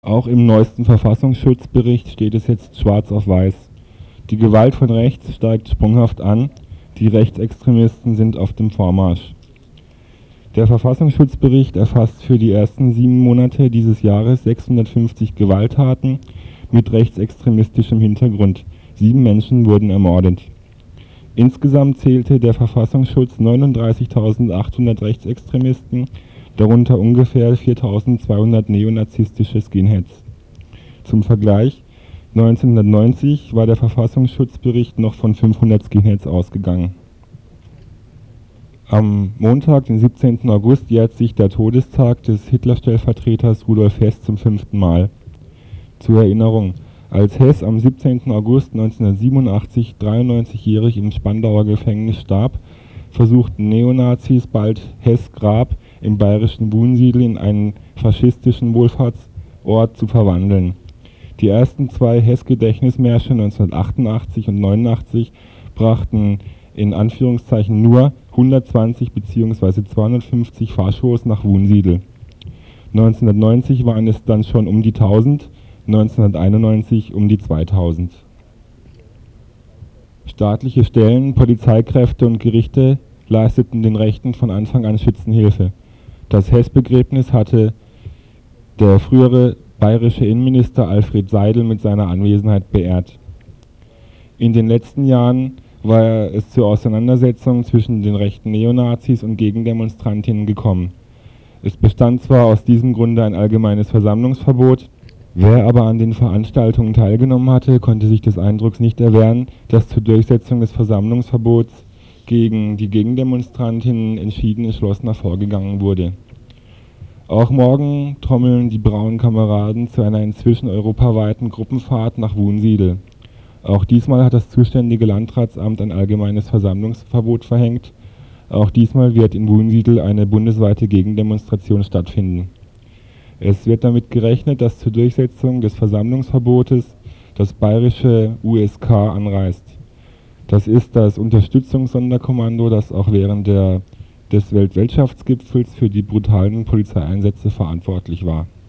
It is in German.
Auch im neuesten Verfassungsschutzbericht steht es jetzt schwarz auf weiß. Die Gewalt von rechts steigt sprunghaft an, die Rechtsextremisten sind auf dem Vormarsch. Der Verfassungsschutzbericht erfasst für die ersten 7 Monate dieses Jahres 650 Gewalttaten mit rechtsextremistischem Hintergrund. 7 Menschen wurden ermordet. Insgesamt zählte der Verfassungsschutz 39.800 Rechtsextremisten, darunter ungefähr 4.200 neonazistische Skinheads. Zum Vergleich: 1990 war der Verfassungsschutzbericht noch von 500 Skinheads ausgegangen. Am Montag, den 17. August, jährt sich der Todestag des Hitler-Stellvertreters Rudolf Hess zum 5. Mal. Zur Erinnerung: Als Hess am 17. August 1987 93-jährig im Spandauer Gefängnis starb, versuchten Neonazis bald Hess' Grab im bayerischen Wunsiedel in einen faschistischen Wohlfahrtsort zu verwandeln. Die ersten 2 Hess-Gedächtnismärsche 1988 und 1989 brachten in Anführungszeichen nur 120 bzw. 250 Faschos nach Wunsiedel. 1990 waren es dann schon um die 1000, 1991 um die 2000. Staatliche Stellen, Polizeikräfte und Gerichte leisteten den Rechten von Anfang an Schützenhilfe. Das Hess-Begräbnis hatte der frühere bayerische Innenminister Alfred Seidel mit seiner Anwesenheit beehrt. In den letzten Jahren war es zur Auseinandersetzung zwischen den rechten Neonazis und Gegendemonstrantinnen gekommen. Es bestand zwar aus diesem Grunde ein allgemeines Versammlungsverbot, wer aber an den Veranstaltungen teilgenommen hatte, konnte sich des Eindrucks nicht erwehren, dass zur Durchsetzung des Versammlungsverbots gegen die Gegendemonstrantinnen entschieden entschlossener vorgegangen wurde. Auch morgen trommeln die braunen Kameraden zu einer inzwischen europaweiten Gruppenfahrt nach Wunsiedel. Auch diesmal hat das zuständige Landratsamt ein allgemeines Versammlungsverbot verhängt. Auch diesmal wird in Wunsiedel eine bundesweite Gegendemonstration stattfinden. Es wird damit gerechnet, dass zur Durchsetzung des Versammlungsverbotes das bayerische USK anreist. Das ist das Unterstützungssonderkommando, das auch während des Weltwirtschaftsgipfels für die brutalen Polizeieinsätze verantwortlich war.